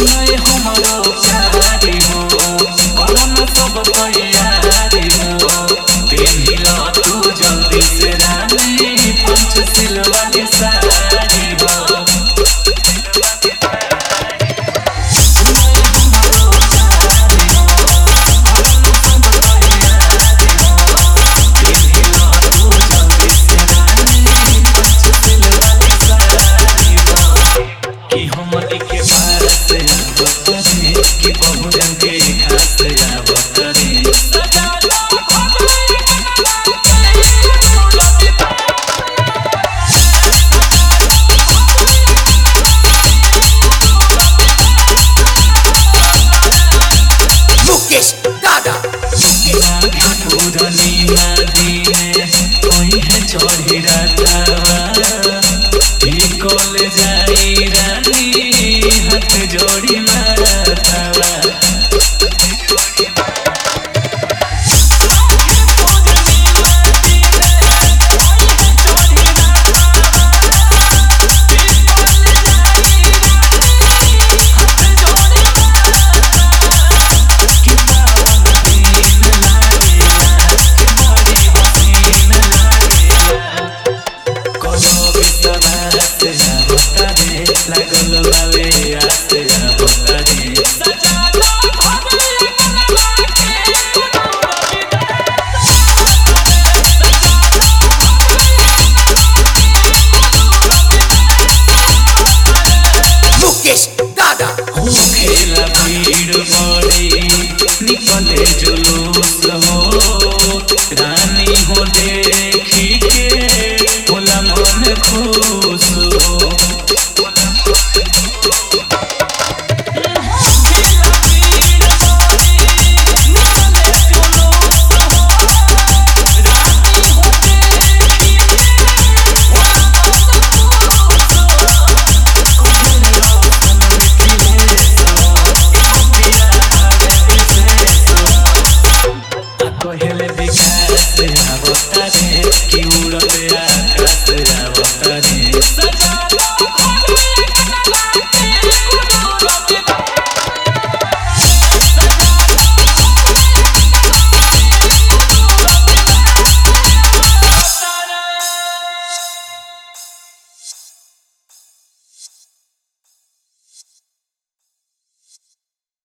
सुनाई हमारो प्यारी हो कौन सब तैयारी हो पेनिला तू जल्दी से रानी पंचशील वाली साड़ी हो चढ़ी रातावा कॉलेज आई रानी हाथ जोड़ी मारतावा लागल बावे आते होता रे मुकेश दादा हो खेला भीड़ बड़ी निकले जुलूस हो रानी हो देखी के होला मन खुश हो कहले विकास आवता रे कि